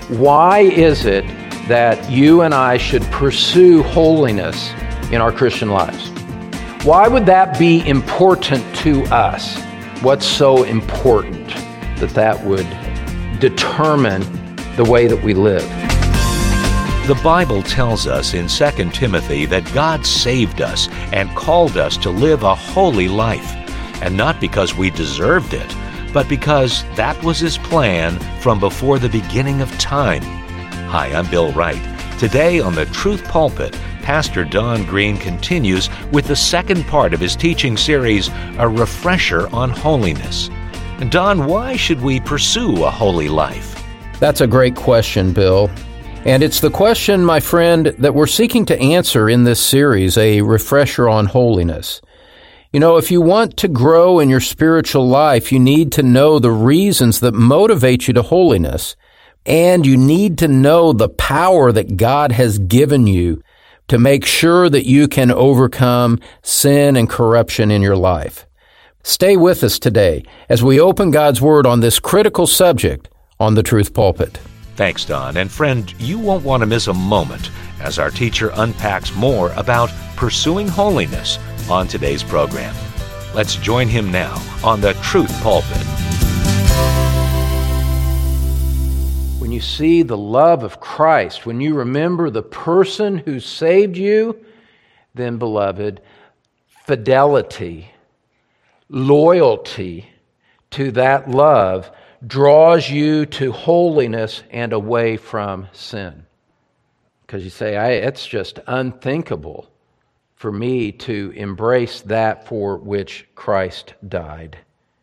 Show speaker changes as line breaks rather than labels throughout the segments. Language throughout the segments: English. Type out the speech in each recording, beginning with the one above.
Why is it that you and I should pursue holiness in our Christian lives? Why would that be important to us? What's so important that would determine the way that we live?
The Bible tells us in 2 Timothy that God saved us and called us to live a holy life, and not because we deserved it, but because that was His plan from before the beginning of time. Hi, I'm Bill Wright. Today on the Truth Pulpit, Pastor Don Green continues with the second part of his teaching series, A Refresher on Holiness. And Don, why should we pursue a holy life?
That's a great question, Bill. And it's the question, my friend, that we're seeking to answer in this series, A Refresher on Holiness. You know, if you want to grow in your spiritual life, you need to know the reasons that motivate you to holiness, and you need to know the power that God has given you to make sure that you can overcome sin and corruption in your life. Stay with us today as we open God's Word on this critical subject on the Truth Pulpit.
Thanks, Don. And friend, you won't want to miss a moment as our teacher unpacks more about pursuing holiness on today's program. Let's join him now on the Truth Pulpit.
When you see the love of Christ, when you remember the person who saved you, then, beloved, fidelity, loyalty to that love draws you to holiness and away from sin. Because you say, it's just unthinkable for me to embrace that for which Christ died.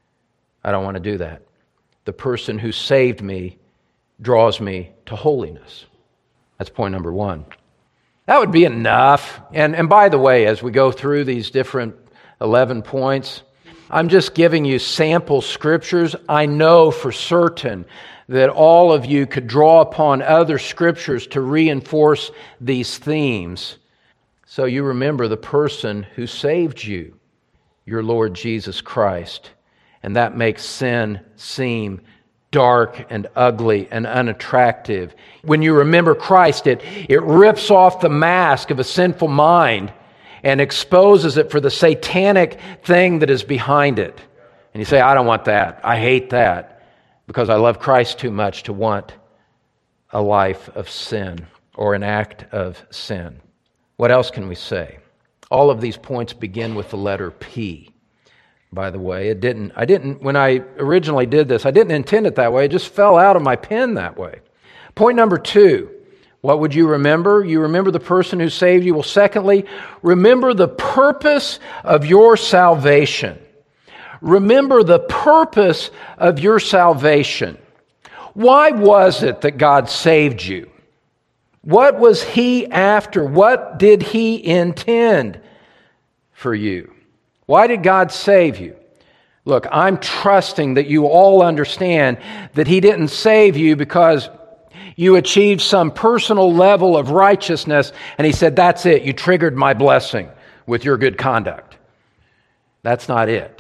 I don't want to do that. The person who saved me draws me to holiness. That's point number one. That would be enough. And by the way, as we go through these different 11 points, I'm just giving you sample scriptures. I know for certain that all of you could draw upon other scriptures to reinforce these themes. So you remember the person who saved you, your Lord Jesus Christ. And that makes sin seem dark and ugly and unattractive. When you remember Christ, it rips off the mask of a sinful mind and exposes it for the satanic thing that is behind it. And you say, I don't want that. I hate that because I love Christ too much to want a life of sin or an act of sin. What else can we say? All of these points begin with the letter P. By the way, when I originally did this, I didn't intend it that way. It just fell out of my pen that way. Point number 2, what would you remember? You remember the person who saved you. Well, secondly, remember the purpose of your salvation. Remember the purpose of your salvation. Why was it that God saved you? What was He after? What did He intend for you? Why did God save you? Look, I'm trusting that you all understand that He didn't save you because you achieved some personal level of righteousness and He said, that's it, you triggered my blessing with your good conduct. That's not it.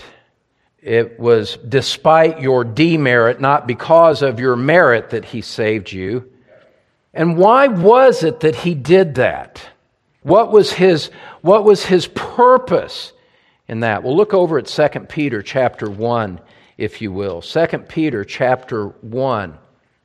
It was despite your demerit, not because of your merit, that He saved you. And why was it that He did that? What was His purpose in that? Well, look over at 2 Peter chapter 1, if you will. 2 Peter chapter 1.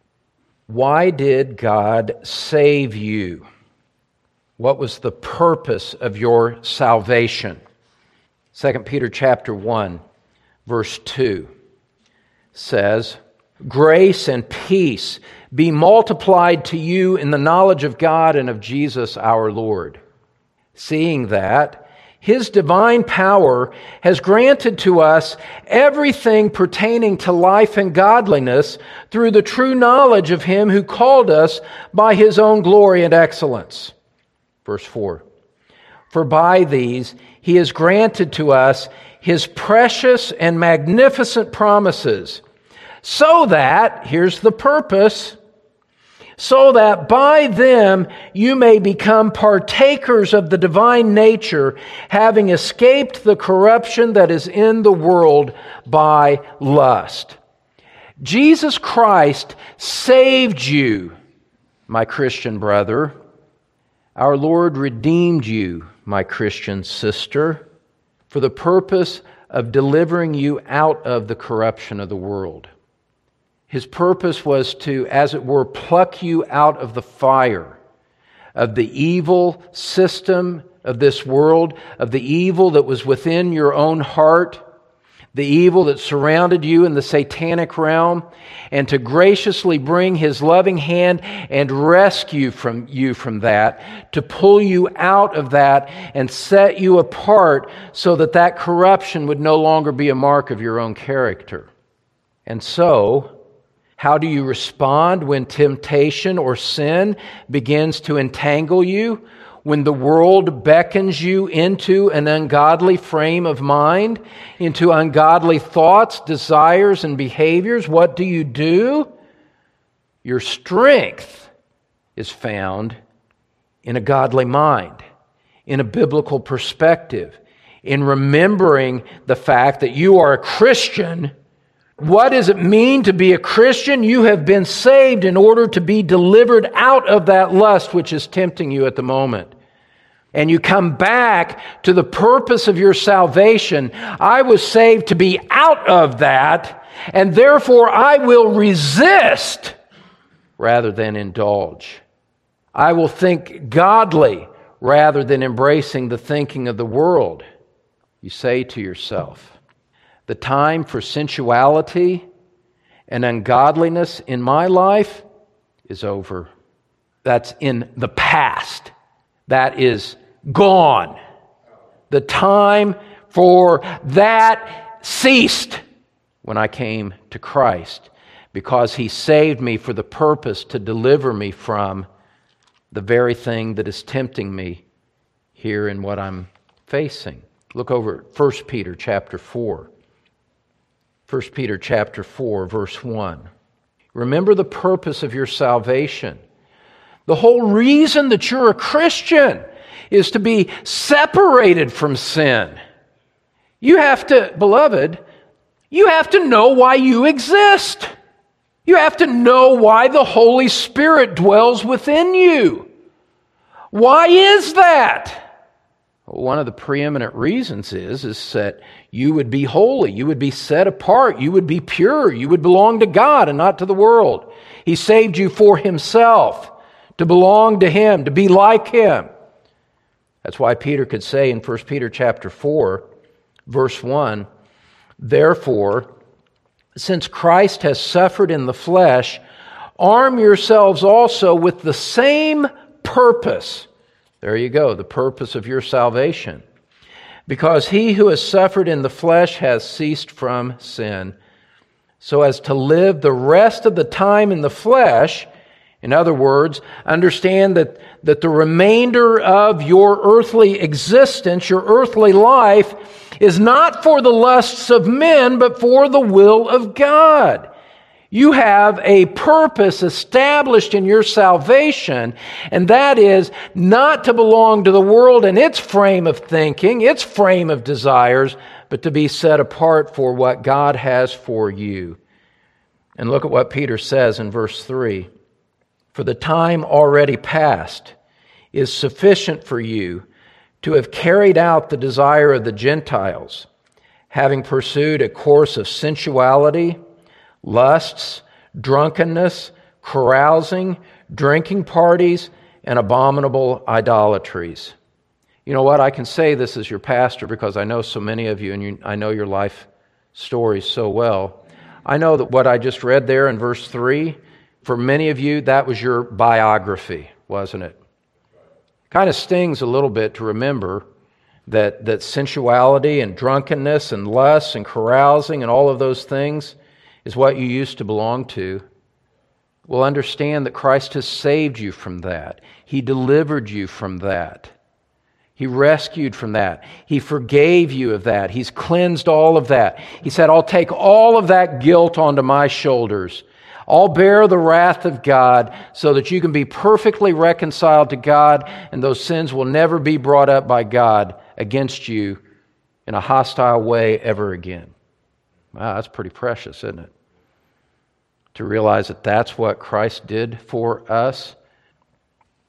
Why did God save you? What was the purpose of your salvation? 2 Peter chapter 1, verse 2 says, grace and peace be multiplied to you in the knowledge of God and of Jesus our Lord. Seeing that His divine power has granted to us everything pertaining to life and godliness through the true knowledge of Him who called us by His own glory and excellence. Verse 4. For by these He has granted to us His precious and magnificent promises, so that, here's the purpose, so that by them you may become partakers of the divine nature, having escaped the corruption that is in the world by lust. Jesus Christ saved you my Christian brother. Our Lord redeemed you, my Christian sister, for the purpose of delivering you out of the corruption of the world. His purpose was to, as it were, pluck you out of the fire of the evil system of this world, of the evil that was within your own heart, the evil that surrounded you in the satanic realm, and to graciously bring His loving hand and rescue you from that, to pull you out of that and set you apart so that that corruption would no longer be a mark of your own character. And so, how do you respond when temptation or sin begins to entangle you? When the world beckons you into an ungodly frame of mind, into ungodly thoughts, desires, and behaviors, what do? Your strength is found in a godly mind, in a biblical perspective, in remembering the fact that you are a Christian. What does it mean to be a Christian? You have been saved in order to be delivered out of that lust which is tempting you at the moment. And you come back to the purpose of your salvation. I was saved to be out of that, and therefore I will resist rather than indulge. I will think godly rather than embracing the thinking of the world. You say to yourself, the time for sensuality and ungodliness in my life is over. That's in the past. That is gone. The time for that ceased when I came to Christ, because He saved me for the purpose to deliver me from the very thing that is tempting me here in what I'm facing. Look over at 1 Peter chapter 4. 1 Peter chapter 4, verse 1. Remember the purpose of your salvation. The whole reason that you're a Christian is to be separated from sin. You have to, beloved, you have to know why you exist. You have to know why the Holy Spirit dwells within you. Why is that? One of the preeminent reasons is that you would be holy, you would be set apart, you would be pure, you would belong to God and not to the world. He saved you for Himself, to belong to Him, to be like Him. That's why Peter could say in 1 Peter chapter 4, verse 1, therefore, since Christ has suffered in the flesh, arm yourselves also with the same purpose. There you go, the purpose of your salvation. Because he who has suffered in the flesh has ceased from sin, so as to live the rest of the time in the flesh. In other words, understand that the remainder of your earthly existence, your earthly life, is not for the lusts of men, but for the will of God. You have a purpose established in your salvation, and that is not to belong to the world and its frame of thinking, its frame of desires, but to be set apart for what God has for you. And look at what Peter says in verse 3. For the time already past is sufficient for you to have carried out the desire of the Gentiles, having pursued a course of sensuality, lusts, drunkenness, carousing, drinking parties, and abominable idolatries. You know what? I can say this as your pastor because I know so many of you, and I know your life stories so well. I know that what I just read there in verse 3, for many of you, that was your biography, wasn't it? Kind of stings a little bit to remember that sensuality and drunkenness and lust and carousing and all of those things is what you used to belong to. Well, understand that Christ has saved you from that. He delivered you from that. He rescued from that. He forgave you of that. He's cleansed all of that. He said, I'll take all of that guilt onto my shoulders. I'll bear the wrath of God so that you can be perfectly reconciled to God, and those sins will never be brought up by God against you in a hostile way ever again. Wow, that's pretty precious, isn't it? To realize that that's what Christ did for us,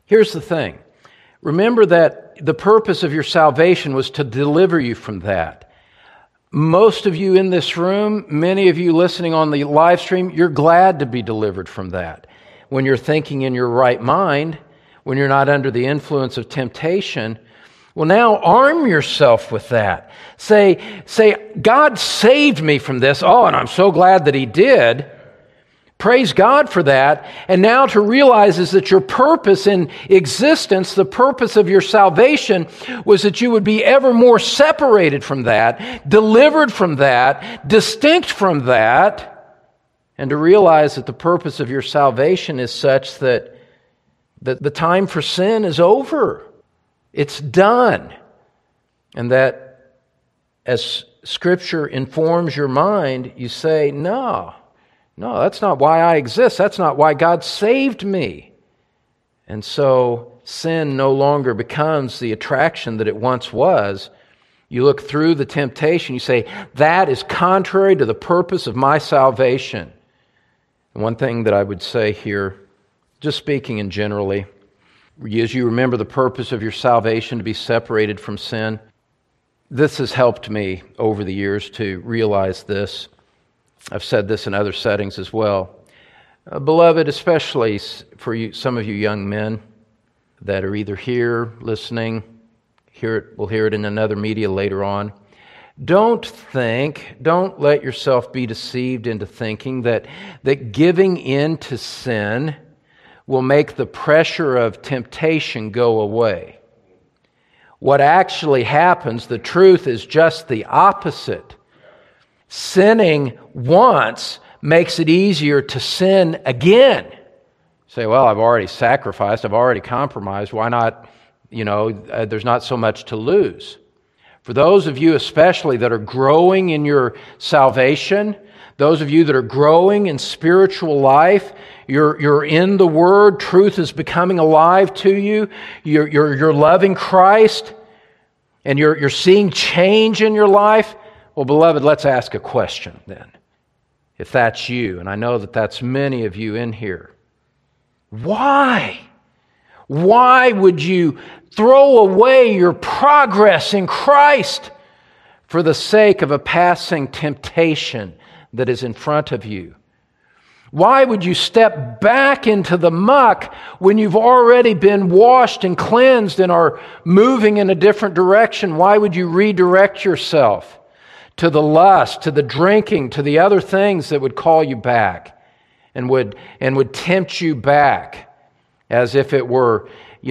Here's the thing. Remember that the purpose of your salvation was to deliver you from that. Most of you in this room, many of you listening on the live stream, you're glad to be delivered from that. When you're thinking in your right mind, when you're not under the influence of temptation, well, now arm yourself with that. Say, God saved me from this. Oh, and I'm so glad that He did. Praise God for that. And now to realize is that your purpose in existence, the purpose of your salvation, was that you would be ever more separated from that, delivered from that, distinct from that, and to realize that the purpose of your salvation is such that the time for sin is over. It's done. And that as Scripture informs your mind, you say, no, that's not why I exist. That's not why God saved me. And so sin no longer becomes the attraction that it once was. You look through the temptation, you say, that is contrary to the purpose of my salvation. And one thing that I would say here, just speaking in generally, as you remember the purpose of your salvation to be separated from sin, this has helped me over the years to realize this. I've said this in other settings as well. Beloved, especially for you, some of you young men that are either here listening, we'll hear it in another media later on. Don't let yourself be deceived into thinking that giving in to sin will make the pressure of temptation go away. What actually happens, the truth is just the opposite. Sinning once makes it easier to sin again. Say, well, I've already sacrificed, I've already compromised, why not, there's not so much to lose. For those of you especially that are growing in your salvation, those of you that are growing in spiritual life, you're in the Word, truth is becoming alive to you, you're loving Christ, and you're seeing change in your life. Well, beloved, let's ask a question then. If that's you, and I know that that's many of you in here, why? Why would you throw away your progress in Christ for the sake of a passing temptation that is in front of you? Why would you step back into the muck when you've already been washed and cleansed and are moving in a different direction? Why would you redirect yourself to the lust, to the drinking, to the other things that would call you back and would tempt you back as if it were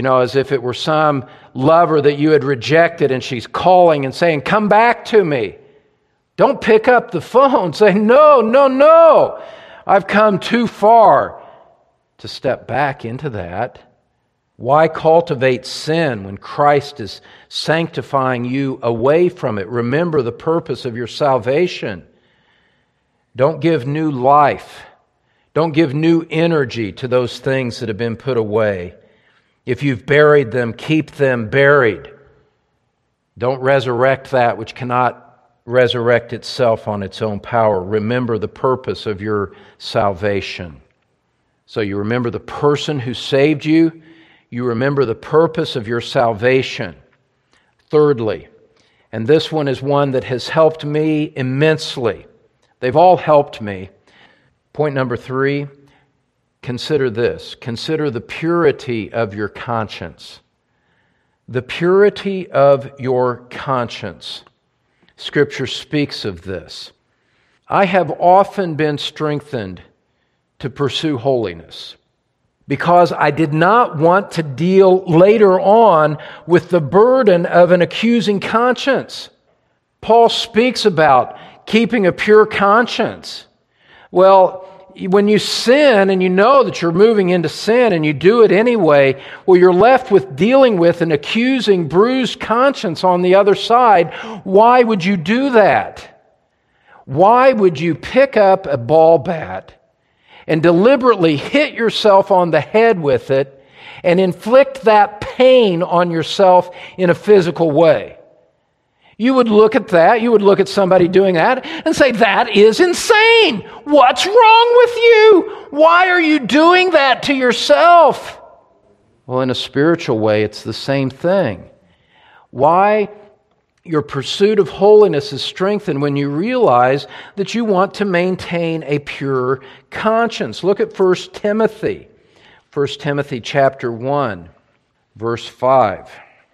some lover that you had rejected and she's calling and saying, come back to me. Don't pick up the phone. Say, no. I've come too far to step back into that. Why cultivate sin when Christ is sanctifying you away from it? Remember the purpose of your salvation. Don't give new life. Don't give new energy to those things that have been put away. If you've buried them, keep them buried. Don't resurrect that which cannot resurrect itself on its own power. Remember the purpose of your salvation. So you remember the person who saved you. You remember the purpose of your salvation. Thirdly, and this one is one that has helped me immensely. They've all helped me. Point number 3, consider this. Consider the purity of your conscience. The purity of your conscience. Scripture speaks of this. I have often been strengthened to pursue holiness because I did not want to deal later on with the burden of an accusing conscience. Paul speaks about keeping a pure conscience. Well, when you sin and you know that you're moving into sin and you do it anyway, well, you're left with dealing with an accusing, bruised conscience on the other side. Why would you do that? Why would you pick up a ball bat and deliberately hit yourself on the head with it and inflict that pain on yourself in a physical way? You would look at that, you would look at somebody doing that and say, that is insane. What's wrong with you? Why are you doing that to yourself? Well, in a spiritual way, it's the same thing. Why your pursuit of holiness is strengthened when you realize that you want to maintain a pure conscience. Look at 1 Timothy. 1 Timothy chapter 1, verse 5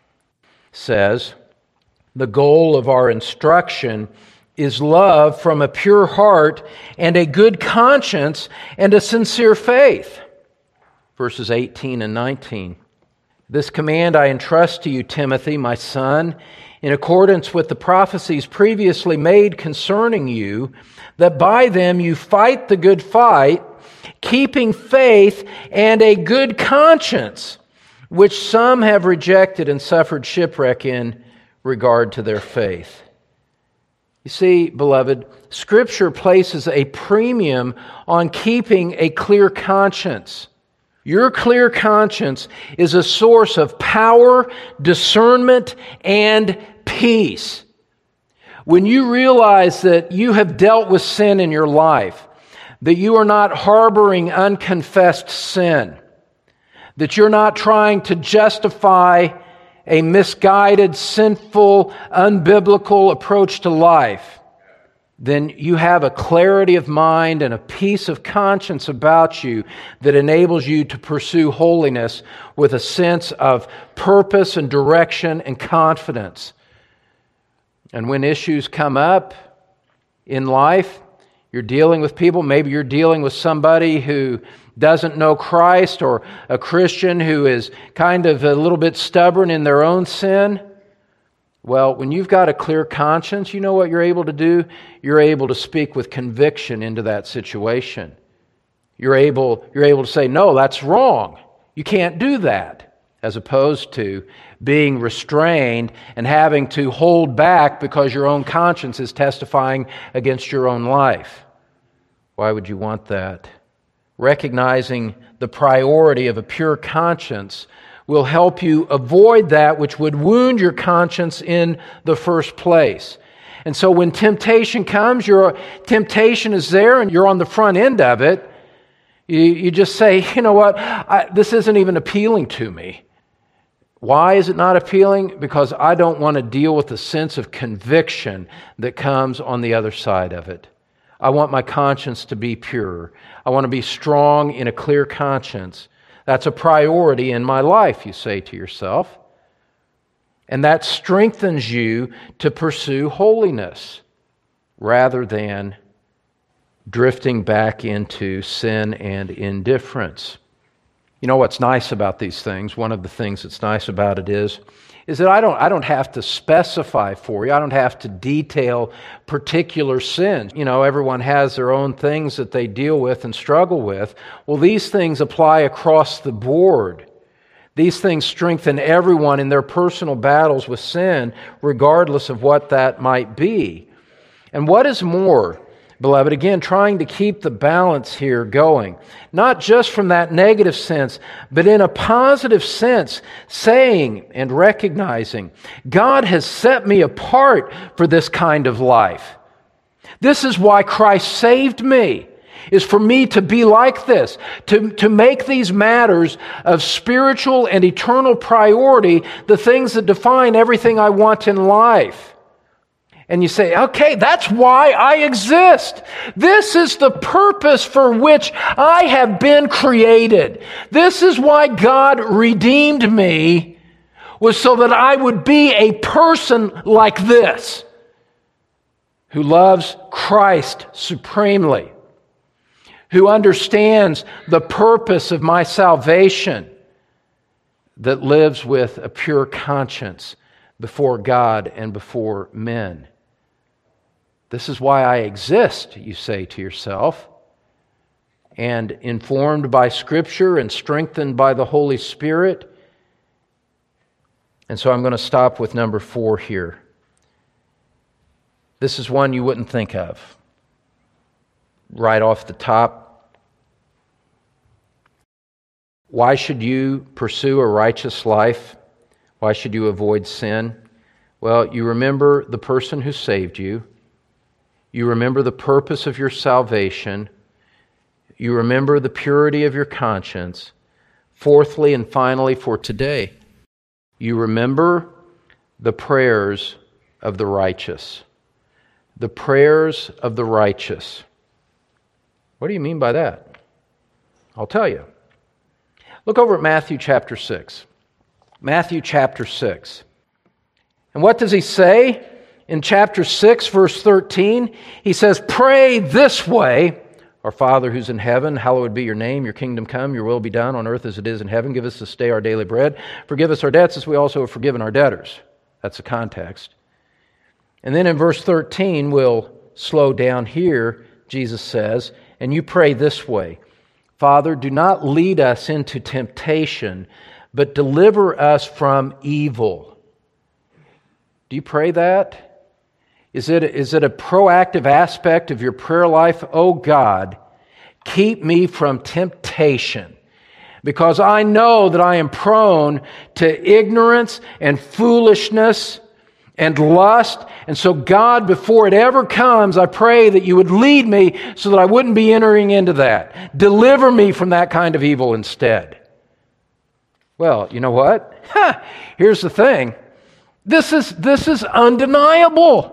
says, "The goal of our instruction is love from a pure heart and a good conscience and a sincere faith." Verses 18 and 19. "This command I entrust to you, Timothy, my son, in accordance with the prophecies previously made concerning you, that by them you fight the good fight, keeping faith and a good conscience, which some have rejected and suffered shipwreck in regard to their faith." You see, beloved, Scripture places a premium on keeping a clear conscience. Your clear conscience is a source of power, discernment, and peace. When you realize that you have dealt with sin in your life, that you are not harboring unconfessed sin, that you're not trying to justify a misguided, sinful, unbiblical approach to life, then you have a clarity of mind and a peace of conscience about you that enables you to pursue holiness with a sense of purpose and direction and confidence. And when issues come up in life, you're dealing with people, maybe you're dealing with somebody who doesn't know Christ, or a Christian who is kind of a little bit stubborn in their own sin. Well, when you've got a clear conscience, you know what you're able to do? You're able to speak with conviction into that situation. You're able to say, "No, that's wrong. You can't do that," as opposed to being restrained and having to hold back because your own conscience is testifying against your own life. Why would you want that? Recognizing the priority of a pure conscience will help you avoid that which would wound your conscience in the first place. And so when temptation comes, your temptation is there and you're on the front end of it, you just say, "You know what, this isn't even appealing to me." Why is it not appealing? Because I don't want to deal with the sense of conviction that comes on the other side of it. I want my conscience to be pure. I want to be strong in a clear conscience. That's a priority in my life, you say to yourself. And that strengthens you to pursue holiness rather than drifting back into sin and indifference. You know what's nice about these things? One of the things that's nice about it is that I don't have to specify for you. I don't have to detail particular sins. You know, everyone has their own things that they deal with and struggle with. Well, these things apply across the board. These things strengthen everyone in their personal battles with sin, regardless of what that might be. And what is more, beloved, again, trying to keep the balance here going, not just from that negative sense, but in a positive sense, saying and recognizing, God has set me apart for this kind of life. This is why Christ saved me, is for me to be like this, to make these matters of spiritual and eternal priority the things that define everything I want in life. And you say, "Okay, that's why I exist. This is the purpose for which I have been created. This is why God redeemed me, was so that I would be a person like this, who loves Christ supremely, who understands the purpose of my salvation, that lives with a pure conscience before God and before men." This is why I exist, you say to yourself, and informed by Scripture and strengthened by the Holy Spirit. And so I'm going to stop with number 4 here. This is one you wouldn't think of right off the top. Why should you pursue a righteous life? Why should you avoid sin? Well, you remember the person who saved you. You remember the purpose of your salvation. You remember the purity of your conscience. Fourthly and finally for today, you remember the prayers of the righteous. The prayers of the righteous. What do you mean by that? I'll tell you. Look over at Matthew chapter 6. Matthew chapter 6. And what does he say? In chapter 6, verse 13, he says, "Pray this way, Our Father who's in heaven, hallowed be your name, your kingdom come, your will be done on earth as it is in heaven. Give us this day our daily bread. Forgive us our debts as we also have forgiven our debtors." That's the context. And then in verse 13, we'll slow down here, Jesus says, "And you pray this way, Father, do not lead us into temptation, but deliver us from evil." Do you pray that? Is it a proactive aspect of your prayer life? Oh God, keep me from temptation, because I know that I am prone to ignorance and foolishness and lust. And so God, before it ever comes, I pray that you would lead me so that I wouldn't be entering into that. Deliver me from that kind of evil instead. Well, you know what? Here's the thing. This is undeniable.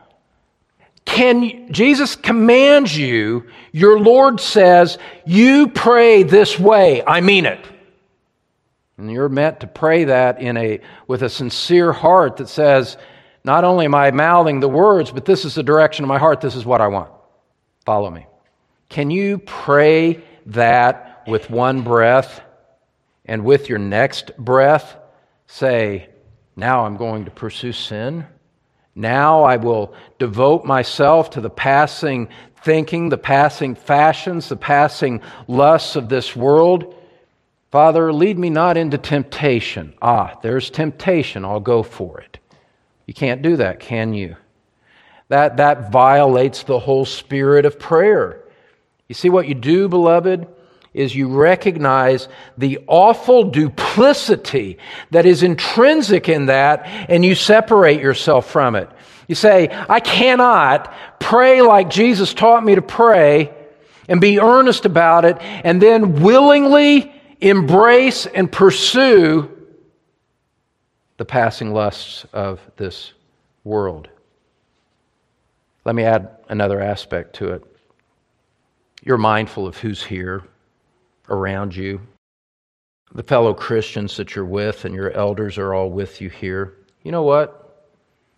Jesus commands you, your Lord says, you pray this way. I mean it. And you're meant to pray that with a sincere heart that says, not only am I mouthing the words, but this is the direction of my heart. This is what I want. Follow me. Can you pray that with one breath, and with your next breath say, now I'm going to pursue sin? Now I will devote myself to the passing thinking, the passing fashions, the passing lusts of this world. Father, lead me not into temptation. There's temptation. I'll go for it. You can't do that, can you? That violates the whole spirit of prayer. You see what you do, beloved, is you recognize the awful duplicity that is intrinsic in that, and you separate yourself from it. You say, I cannot pray like Jesus taught me to pray and be earnest about it, and then willingly embrace and pursue the passing lusts of this world. Let me add another aspect to it. You're mindful of who's here around you. The fellow Christians that you're with and your elders are all with you here. You know what?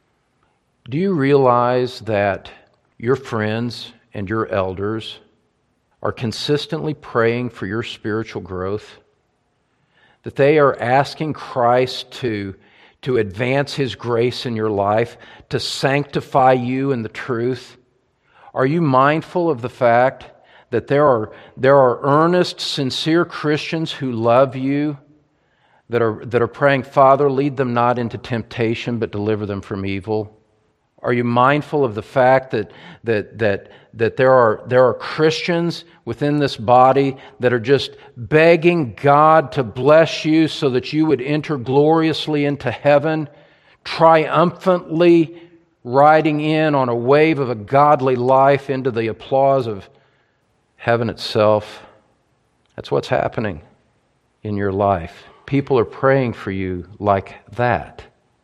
Do you realize that your friends and your elders are consistently praying for your spiritual growth? That they are asking Christ to advance His grace in your life, to sanctify you in the truth? Are you mindful of the fact that there are earnest, sincere Christians who love you, that are praying, Father, lead them not into temptation, but deliver them from evil? Are you mindful of the fact that there are Christians within this body that are just begging God to bless you so that you would enter gloriously into heaven, triumphantly riding in on a wave of a godly life into the applause of heaven itself? That's what's happening in your life. People are praying for you like that.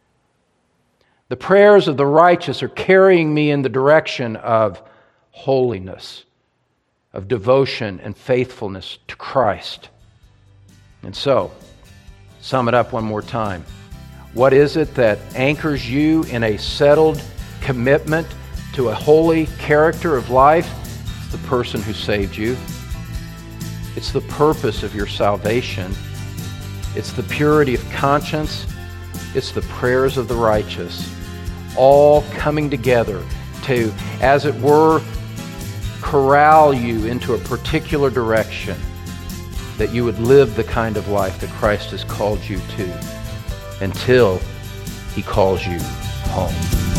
The prayers of the righteous are carrying me in the direction of holiness, of devotion and faithfulness to Christ. And so, sum it up one more time. What is it that anchors you in a settled commitment to a holy character of life? It's the person who saved you. It's the purpose of your salvation. It's the purity of conscience. It's the prayers of the righteous, all coming together to, as it were, corral you into a particular direction, that you would live the kind of life that Christ has called you to until He calls you home.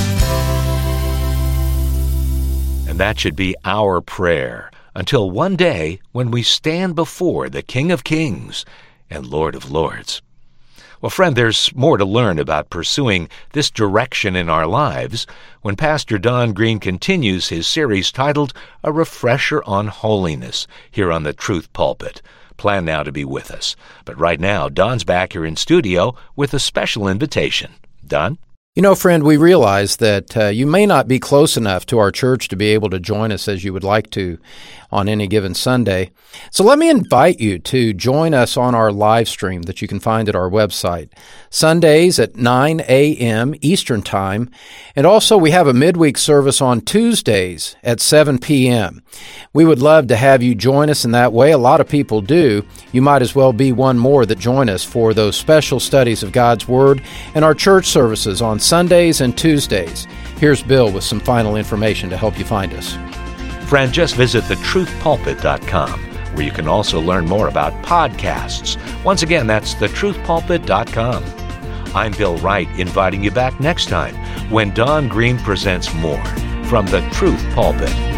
And that should be our prayer until one day when we stand before the King of Kings and Lord of Lords. Well, friend, there's more to learn about pursuing this direction in our lives when Pastor Don Green continues his series titled A Refresher on Holiness here on the Truth Pulpit. plan now to be with us. But right now, Don's back here in studio with a special invitation. Don?
You know, friend, we realize that you may not be close enough to our church to be able to join us as you would like to on any given Sunday. So let me invite you to join us on our live stream that you can find at our website, Sundays at 9 a.m. Eastern Time. And also we have a midweek service on Tuesdays at 7 p.m. We would love to have you join us in that way. A lot of people do. You might as well be one more that join us for those special studies of God's Word and our church services on Sundays and Tuesdays. Here's Bill with some final information to help you find us.
Friend, just visit thetruthpulpit.com, where you can also learn more about podcasts. Once again, that's thetruthpulpit.com. I'm Bill Wright, inviting you back next time when Don Green presents more from the Truth Pulpit.